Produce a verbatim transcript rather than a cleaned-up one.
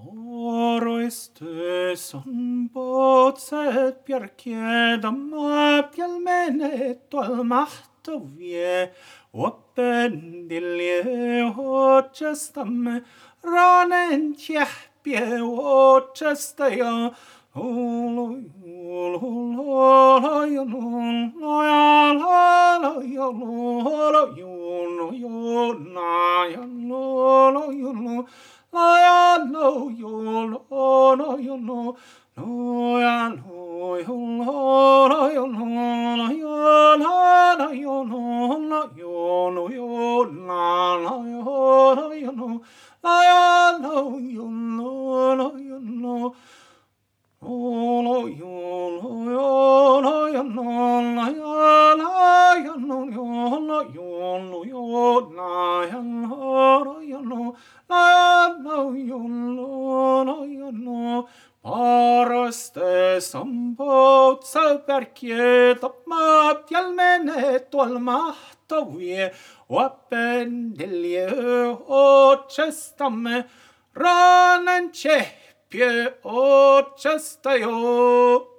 Oroiste son bozet perché da pialmene al mahto vie open dilie hochestamme ranen tiepie hochestaja Olo olo olo yo no olo yo no yo yo na yo no yo no I know you know, no you know, no I know you know, no you know, no you know, no you know, no you know, you know, no you know, I know you know, no you know. Oh, no, you know, no, you know, no, you know, no, you know, you know, you know, no, you know, no, you know, Paraste sambozza perché tapmati almene tu al mahto vie o appendelie o cestamme ranen cepie o cestaio